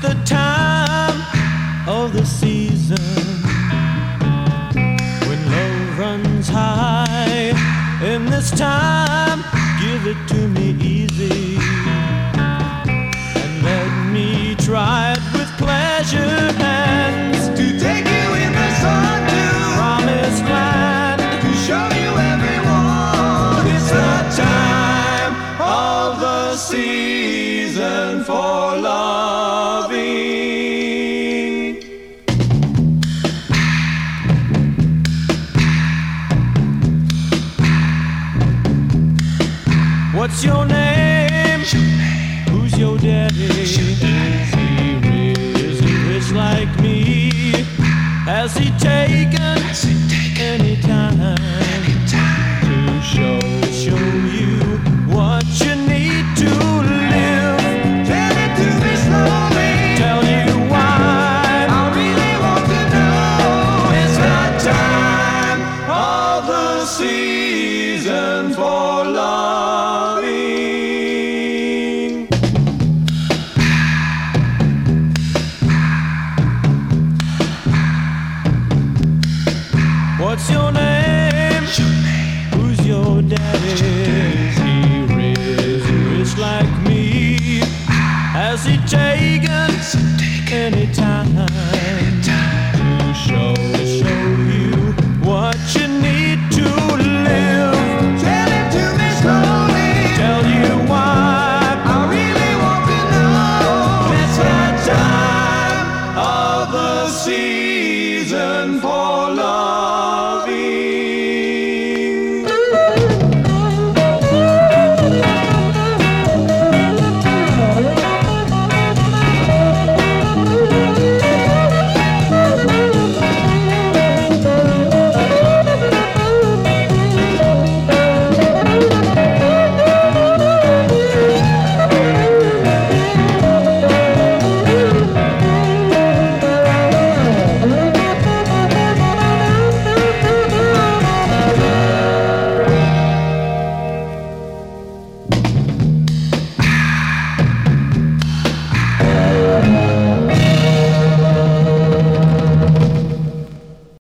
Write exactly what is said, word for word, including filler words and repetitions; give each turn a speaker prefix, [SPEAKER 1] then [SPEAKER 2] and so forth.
[SPEAKER 1] the time of the season when love runs high. In this time, give it to me easy and let me try it with pleasure hands
[SPEAKER 2] To take you in the sun to
[SPEAKER 1] promised land.
[SPEAKER 2] To show you everyone
[SPEAKER 1] It's the time of the season for loving. What's your name? Who's your daddy? Is he rich? Is he rich like me? Has he taken any time to show show you what you need to live?
[SPEAKER 2] Tell it to me slowly.
[SPEAKER 1] Tell you why
[SPEAKER 2] I really want to know.
[SPEAKER 1] it's the time of the season for loving. What's your name? Who's your daddy? Is he rich? Is he rich like me? Has he taken any time to show show you what you need